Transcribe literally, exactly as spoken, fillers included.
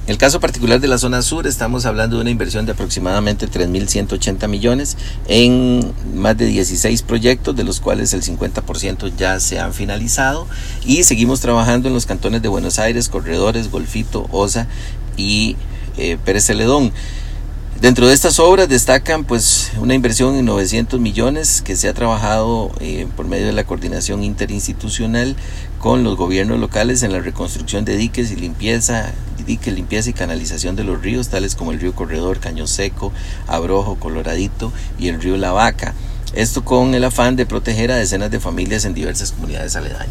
En el caso particular de la zona sur, estamos hablando de una inversión de aproximadamente tres mil ciento ochenta millones en más de dieciséis proyectos, de los cuales el cincuenta por ciento ya se han finalizado, y seguimos trabajando en los cantones de Buenos Aires, Corredores, Golfito, Osa y eh, Pérez Celedón. Dentro de estas obras destacan pues una inversión en novecientos millones que se ha trabajado eh, por medio de la coordinación interinstitucional con los gobiernos locales en la reconstrucción de diques y limpieza, diques, limpieza y canalización de los ríos, tales como el río Corredor, Caño Seco, Abrojo, Coloradito y el río La Vaca. Esto con el afán de proteger a decenas de familias en diversas comunidades aledañas.